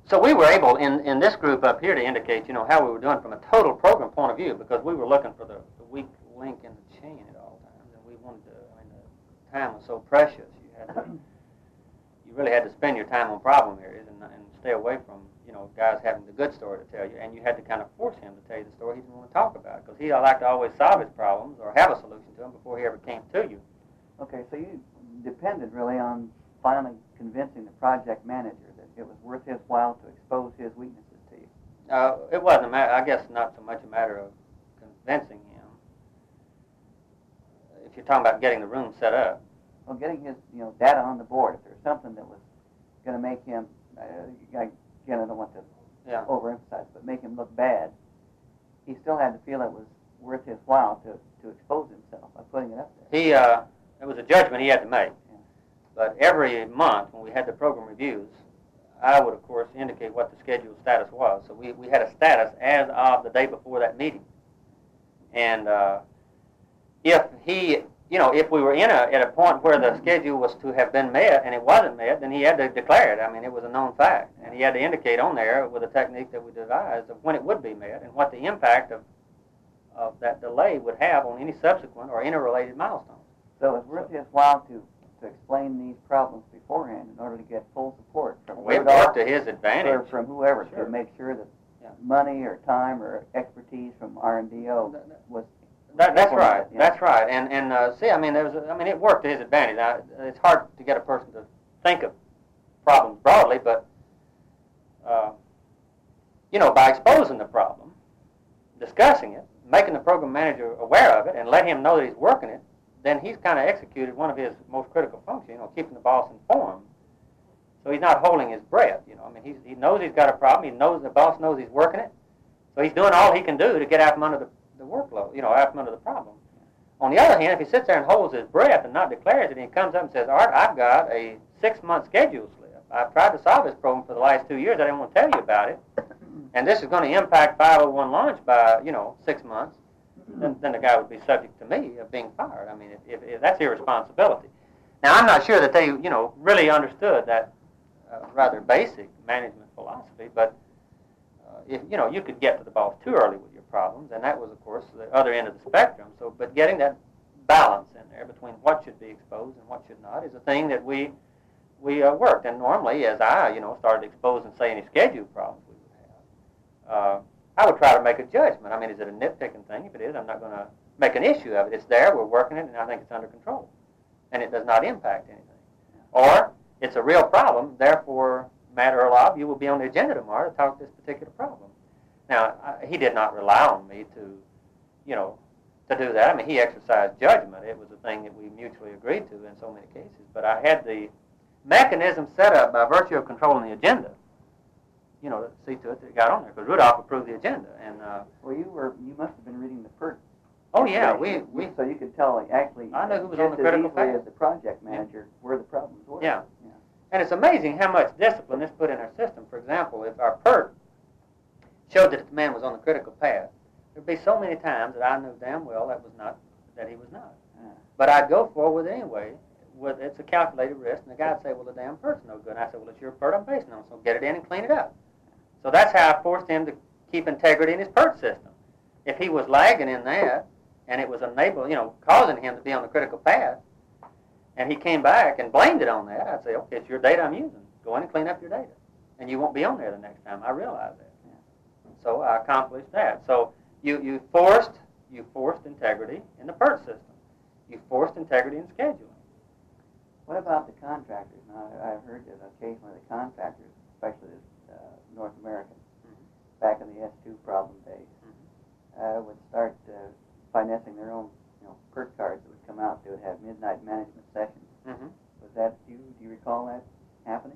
So we were able, in this group up here, to indicate, you know, how we were doing from a total program point of view, because we were looking for the weak link in the chain at all times, and we wanted to, I mean, the time was so precious. You really had to spend your time on problem areas and stay away from, you know, guys having the good story to tell you, and you had to kind of force him to tell you the story he didn't want to talk about, because he liked to always solve his problems or have a solution to them before he ever came to you. Okay, so you depended really on finally convincing the project manager that it was worth his while to expose his weaknesses to you. It wasn't a matter, I guess, not so much a matter of convincing him. If you're talking about getting the room set up. Well, getting his, you know, data on the board. If there's something that was going to make him, again, I don't want to overemphasize, but make him look bad, he still had to feel it was worth his while to expose himself by putting it up there. It was a judgment he had to make. Yeah. But every month when we had the program reviews, I would, of course, indicate what the schedule status was. So we had a status as of the day before that meeting. And if he, you know, if we were at a point where the schedule was to have been met and it wasn't met, then he had to declare it. I mean, it was a known fact. And he had to indicate on there with a technique that we devised of when it would be met and what the impact of that delay would have on any subsequent or interrelated milestones. So it's worth his while to explain these problems beforehand in order to get full support from we worked to his advantage. Or from whoever to make sure that money or time or expertise from R&DO was. That's right. Yeah. That's right. And see, I mean, it worked to his advantage. Now, it's hard to get a person to think of problems broadly, but you know, by exposing the problem, discussing it, making the program manager aware of it, and let him know that he's working it, then he's kind of executed one of his most critical functions, you know, keeping the boss informed. So he's not holding his breath, you know. I mean, he knows he's got a problem. He knows the boss knows he's working it. So he's doing all he can do to get out from under the workload, you know, out from under the problem. On the other hand, if he sits there and holds his breath and not declares it, and he comes up and says, Art, I've got a 6-month schedule slip. I've tried to solve this problem for the last 2 years. I didn't want to tell you about it. And this is going to impact 501 launch by, you know, 6 months. Then the guy would be subject to me of being fired. I mean, if that's irresponsibility. Now, I'm not sure that they, you know, really understood that rather basic management philosophy, but if, you know, you could get to the boss too early with your problems, and that was, of course, the other end of the spectrum. So, but getting that balance in there between what should be exposed and what should not is a thing that we worked. And normally, as I, you know, started exposing, say, any schedule problems we would have, I would try to make a judgment. I mean, is it a nitpicking thing? If it is, I'm not going to make an issue of it. It's there, we're working it, and I think it's under control. And it does not impact anything. Or, it's a real problem, therefore, Matt Earlob, you will be on the agenda tomorrow to talk this particular problem. Now, he did not rely on me to, you know, to do that. I mean, he exercised judgment. It was a thing that we mutually agreed to in so many cases. But I had the mechanism set up by virtue of controlling the agenda, you know, to see to it that it got on there, because Rudolph approved the agenda. And well, you must have been reading the PERT. Oh yeah, so you could tell actually. I know who was on the critical path as the project manager where the problems were. Yeah. And it's amazing how much discipline is put in our system. For example, if our PERT showed that the man was on the critical path, there'd be so many times that I knew damn well that he was not. But I'd go forward anyway. It's a calculated risk, and the guy'd say, well, the damn PERT's no good. And I said, well, it's your PERT I'm basing on, so get it in and clean it up. So that's how I forced him to keep integrity in his PERT system. If he was lagging in that, and it was causing him to be on the critical path, and he came back and blamed it on that, I'd say, okay, it's your data I'm using. Go in and clean up your data. And you won't be on there the next time. I realize that. So I accomplished that. So you forced integrity in the PERT system. You forced integrity in scheduling. What about the contractors? Now, I've heard that occasionally the contractors, especially North American, back in the S2 problem days, would start finessing their own, PERT cards that would come out. They would have midnight management sessions. Was that, do you recall that happening?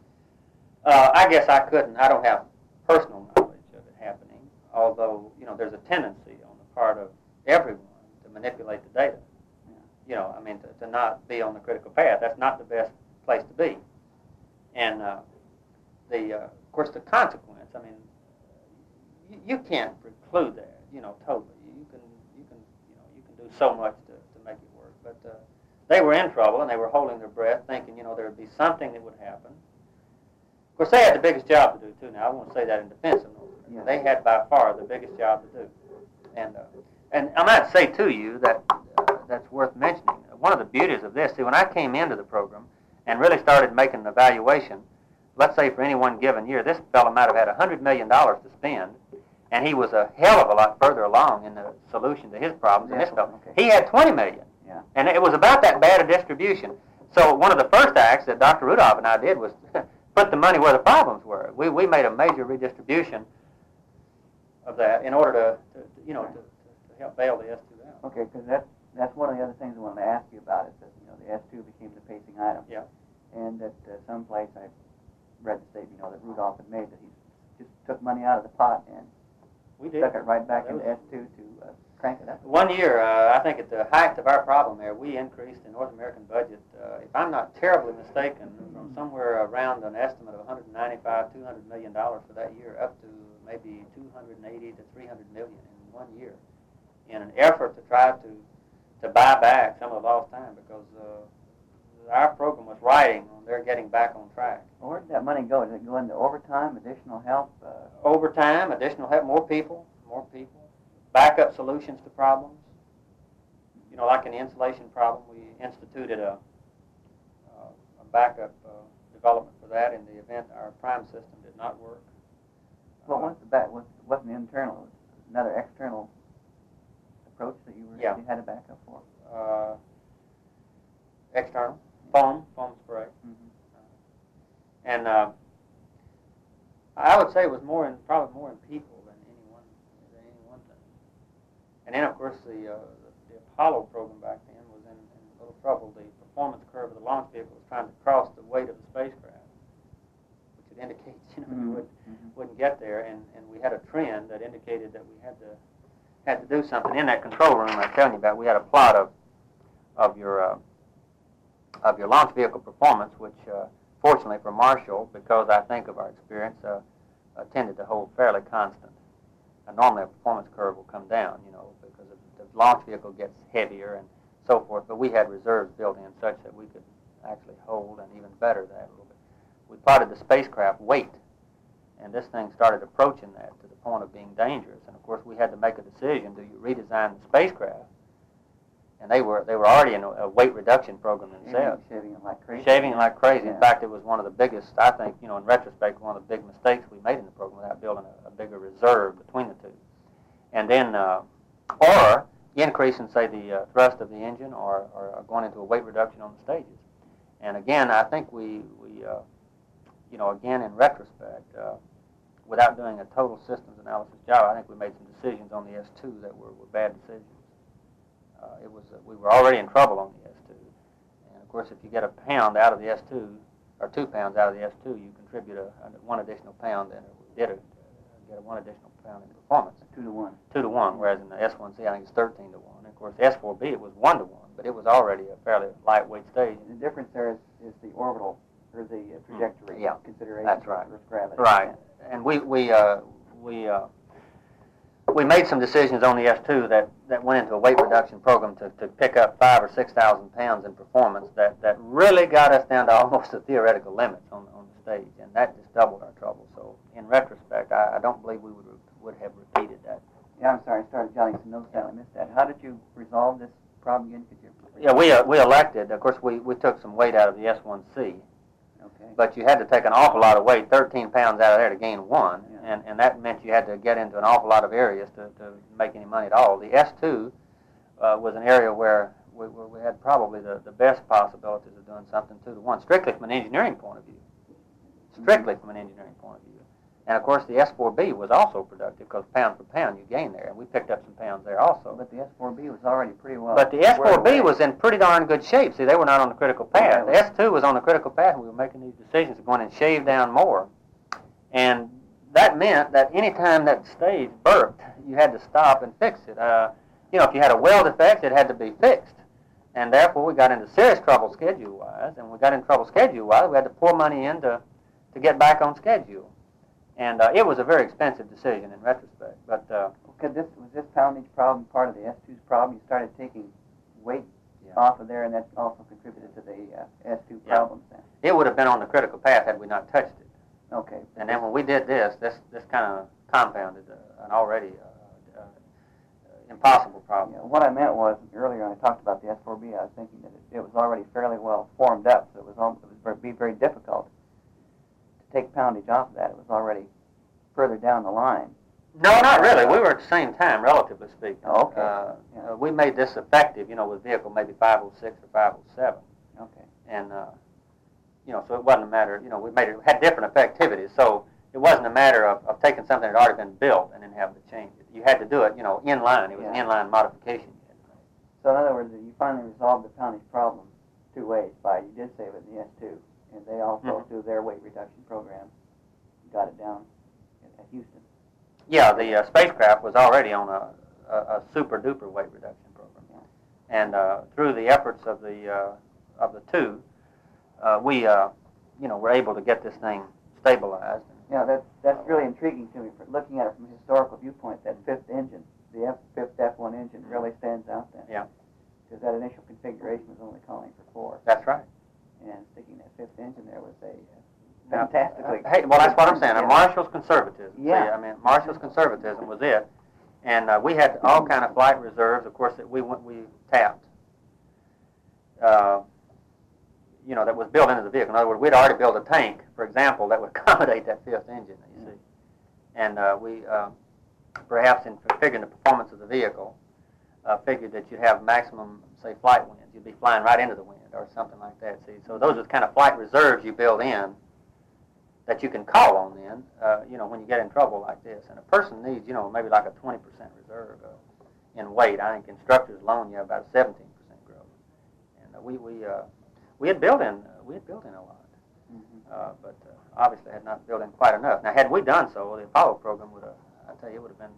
I guess I couldn't. I don't have personal knowledge of it happening, although, there's a tendency on the part of everyone to manipulate the data. To not be on the critical path. That's not the best place to be. And of course, the consequence. I mean, you can't preclude that. Totally. You can do so much to make it work. But they were in trouble, and they were holding their breath, thinking, there would be something that would happen. Of course, they had the biggest job to do, too. Now, I won't say that in defense of North America. Yeah. They had by far the biggest job to do. And I might say to you that that's worth mentioning. One of the beauties of this, see, when I came into the program and really started making an evaluation, let's say for any one given year, this fellow might have had $100 million to spend, and he was a hell of a lot further along in the solution to his problems than this fellow. Okay. He had $20 million. Yeah. And it was about that bad a distribution. So one of the first acts that Dr. Rudolph and I did was put the money where the problems were. We made a major redistribution of that in order to help bail the S2 out. Okay, because that's one of the other things I wanted to ask you about is that, the S2 became the pacing item. Yeah. And that someplace I read the statement, that Rudolph had made that he just took money out of the pot and We did. stuck it right back into S2 to crank it up. One year, I think at the height of our problem there, we increased the North American budget, if I'm not terribly mistaken, from somewhere around an estimate of $195, $200 million for that year up to maybe 280 to 300 million in 1 year, in an effort to try to buy back some of the lost time, because our program was riding on their getting back on track. Well, where did that money go? Did it go into overtime, additional help? Overtime, additional help, more people, backup solutions to problems. Like in the insulation problem, we instituted a backup development for that in the event our prime system did not work. Well, wasn't internal, another external approach that you had a backup for? External, foam spray. Mm-hmm. And I would say it was probably more in people than any one thing. And then, of course, the Apollo program back then was in a little trouble. The performance curve of the launch vehicle was trying to cross the weight of the spacecraft, which would indicate, you wouldn't get there. And we had a trend that indicated that we had to do something in that control room I was telling you about. We had a plot of your launch vehicle performance, which fortunately for Marshall, because I think of our experience, tended to hold fairly constant. Normally a performance curve will come down, because the launch vehicle gets heavier and so forth, but we had reserves built in such that we could actually hold and even better that a little bit. We plotted the spacecraft weight, and this thing started approaching that to the point of being dangerous. And of course we had to make a decision: do you redesign the spacecraft? And they were already in a weight reduction program themselves. Shaving it like crazy. Shaving it like crazy. Yeah. In fact, it was one of the biggest, I think, in retrospect, one of the big mistakes we made in the program without building a bigger reserve between the two. And then, or increasing, say, the thrust of the engine, or going into a weight reduction on the stages. And again, I think we again, in retrospect, without doing a total systems analysis job, I think we made some decisions on the S2 that were bad decisions. We were already in trouble on the S2, and of course, if you get a pound out of the S2, or 2 pounds out of the S2, you contribute one additional pound, and get a 1 additional pound in performance. 2 to 1. 2 to 1, whereas in the S1C, I think it's 13 to 1. And of course, the S4B, it was 1 to 1, but it was already a fairly lightweight stage. The difference there is the orbital, or the trajectory consideration. That's right. Versus gravity. Right, and we made some decisions on the S2 that went into a weight reduction program to pick up 5,000 or 6,000 pounds in performance that really got us down to almost the theoretical limits on the stage, and that just doubled our trouble. So in retrospect, I don't believe we would have repeated that. Yeah, I'm sorry, I started jotting some notes down. I missed that. How did you resolve this problem again? Yeah, we elected, of course, we took some weight out of the S1C. Okay. But you had to take an awful lot of weight, 13 pounds out of there to gain 1, yeah. and that meant you had to get into an awful lot of areas to make any money at all. The S2 was an area where we had probably the best possibilities of doing something 2 to 1, strictly from an engineering point of view. Strictly from an engineering point of view. And of course the S4B was also productive because pound for pound you gain there, and we picked up some pounds there also. But the S4B was already pretty well. But the S4B was in pretty darn good shape. See, they were not on the critical path. The S2 was on the critical path, and we were making these decisions of going and shave down more. And that meant that any time that stage burped, you had to stop and fix it. If you had a weld defect, it had to be fixed. And therefore, we got into serious trouble schedule-wise, and we got in trouble schedule-wise. We had to pour money in to get back on schedule. And it was a very expensive decision in retrospect. But was this poundage problem part of the S2's problem? You started taking weight off of there, and that also contributed to the S2 problems then. It would have been on the critical path had we not touched it. Okay. And then when we did this kind of compounded an already impossible problem. Yeah, what I meant was, earlier when I talked about the S4B, I was thinking that it was already fairly well formed up, so it would be very difficult to take poundage off of that. It was already further down the line. No, not really. We were at the same time, relatively speaking. Oh, okay. Yeah. We made this effective, with vehicle maybe 506 or 507. Okay. And, so it wasn't a matter, we made it had different effectivities. So it wasn't a matter of taking something that had already been built and then having to change it. You had to do it, in line. It was an inline modification you had to make. So in other words, you finally resolved the poundage problem two ways. You did save it in the S2, and they also, through their weight reduction program, got it down at Houston. Yeah, the spacecraft was already on a super-duper weight reduction program. Yeah. And through the efforts of the two, we, were able to get this thing stabilized. Yeah, that's really intriguing to me. For looking at it from a historical viewpoint, that fifth engine, the fifth F1 engine, really stands out then. Yeah. Because that initial configuration was only calling for 4. That's right. And sticking that fifth engine there was a fantastically. Hey, well, that's what I'm saying. Marshall's conservatism. Yeah. See, Marshall's conservatism was it, and we had all kind of flight reserves, of course, that we tapped. That was built into the vehicle. In other words, we'd already built a tank, for example, that would accommodate that fifth engine that you see. And we, perhaps in figuring the performance of the vehicle, figured that you'd have maximum, say, flight winds. You'd be flying right into the wind or something like that. See, so those are the kind of flight reserves you build in that you can call on then, when you get in trouble like this. And a person needs, maybe like a 20% reserve in weight. I think instructors alone, you have about a 17% growth. And we had built in a lot, but obviously had not built in quite enough. Now, had we done so, the Apollo program would have, I tell you, it would have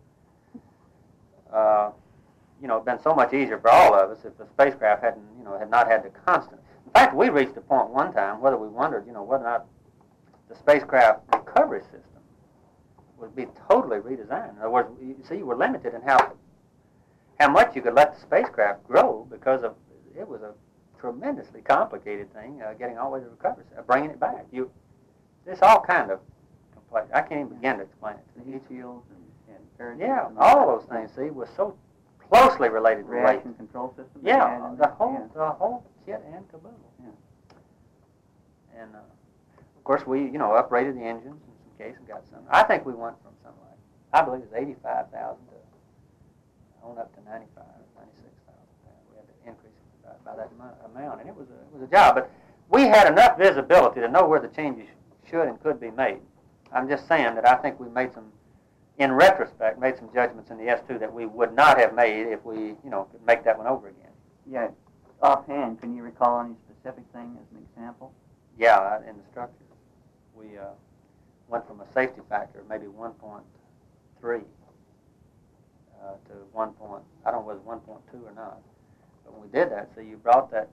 been, been so much easier for all of us if the spacecraft had not had the constant. In fact, we reached a point one time whether we wondered, whether or not the spacecraft recovery system would be totally redesigned. In other words, you were limited in how much you could let the spacecraft grow because it was a tremendously complicated thing, getting all the way to the recovery system, bringing it back. It's all kind of complex. I can't even begin to explain it. The heat shields and yeah, all those things. See, was so closely related to reaction weight. control system. Yeah, the whole kit and caboodle. Yeah. And of course, we uprated the engines in some cases and got some. I think we went from something like, I believe it was 85,000 to on up to 95, 96,000. We had to increase it by that amount, and it was a job. But we had enough visibility to know where the changes should and could be made. I'm just saying that I think we made some, in retrospect, made some judgments in the S2 that we would not have made if we, could make that one over again. Yeah. Offhand, can you recall any specific thing as an example? Yeah, in the structures. We went from a safety factor of maybe 1.3 to 1. I don't know whether it was 1.2 or not. But when we did that, so you brought that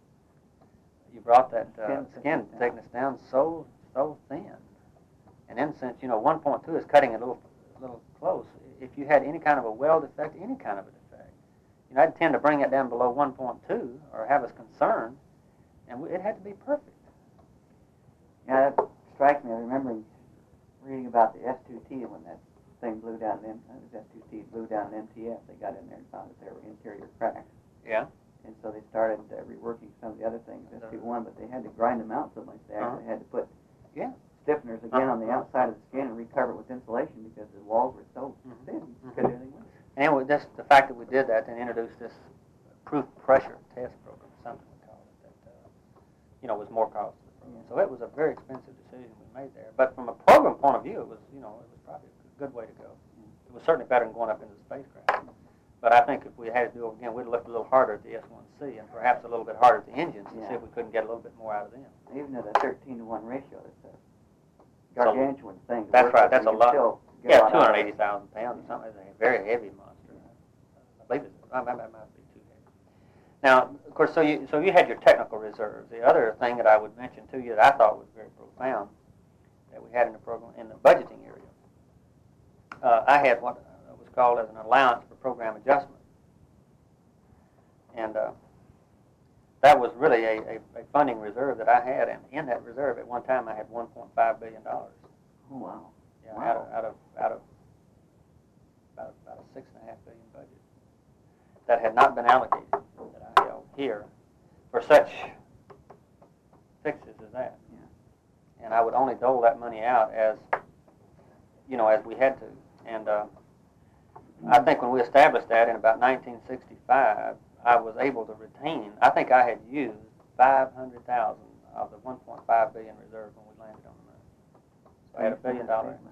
skin thickness down so thin. And then since 1.2 is cutting a little close, if you had any kind of a weld defect, any kind of a defect, I'd tend to bring it down below 1.2 or have us concerned, and it had to be perfect. Yeah, that strikes me. I remember reading about the S2T when that thing blew down S2T blew down an MTF. They got in there and found that there were interior cracks. Yeah. And so they started reworking some of the other things, S2-1, but they had to grind them out so much. They actually had to put stiffeners again on the outside of the skin and recover it with insulation because the walls were so thin. You couldn't do anything with it. And just the fact that we did that and introduced this proof pressure test program, something we called it, that was more costly. So it was a very expensive decision we made there. But from a program point of view, it was probably a good way to go. It was certainly better than going up into the spacecraft. But I think if we had to do it again, we'd look a little harder at the S1C and perhaps a little bit harder at the engines to see if we couldn't get a little bit more out of them. Even at a 13-to-1 ratio, that's a gargantuan thing. That's right. That's a lot. Yeah, 280,000 pounds or something. It's a very heavy monster. I believe that might be too heavy. Now, of course, so you had your technical reserves. The other thing that I would mention to you that I thought was very profound that we had in the program, in the budgeting area, I had what was called as an allowance for program adjustment. And that was really a funding reserve that I had, and in that reserve at one time I had $1.5 billion. Oh, wow. Yeah, Wow. out of about a $6.5 billion budget that had not been allocated, that I held here for such fixes as that. Yeah. And I would only dole that money out as, as we had to. And I think when we established that in about 1965, I was able to retain, I think I had used 500,000 of the 1.5 billion reserve when we landed on the moon. So I had $1 billion.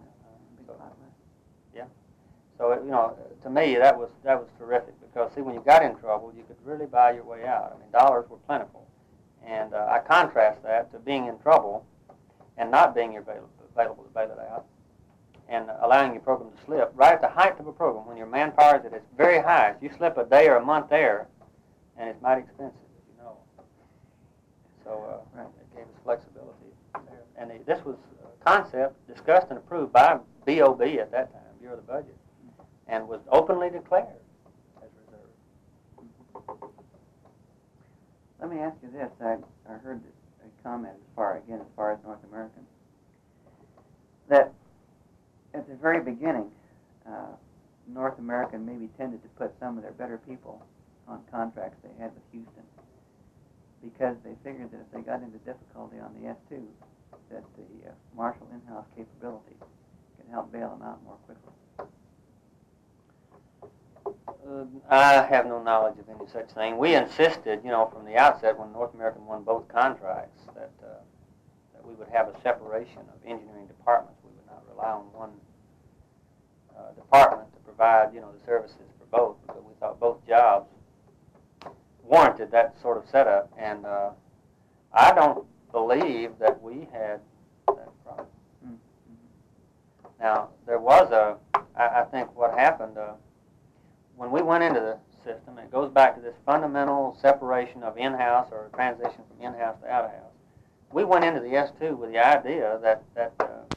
Yeah. So to me that was terrific, because see, when you got in trouble, you could really buy your way out. I mean, dollars were plentiful, and I contrast that to being in trouble and not being available to bail it out, and allowing your program to slip right at the height of a program when your manpower is at its very highest. You slip a day or a month there, and it's mighty expensive, as you know. So it gave us flexibility there. And this was a concept discussed and approved by BOB at that time, Bureau of the Budget, and was openly declared as reserve. Let me ask you this. I heard a comment as far as North American, that at the very beginning, North American maybe tended to put some of their better people on contracts they had with Houston, because they figured that if they got into difficulty on the S2, that the Marshall in-house capability could help bail them out more quickly. I have no knowledge of any such thing. We insisted, from the outset when North American won both contracts, that we would have a separation of engineering departments. We would not rely on one department to provide, the services for both, because we thought both jobs warranted that sort of setup. And I don't believe that we had that problem. Mm-hmm. Now, there was I think what happened, when we went into the system, it goes back to this fundamental separation of in-house, or transition from in-house to out-of-house. We went into the S2 with the idea that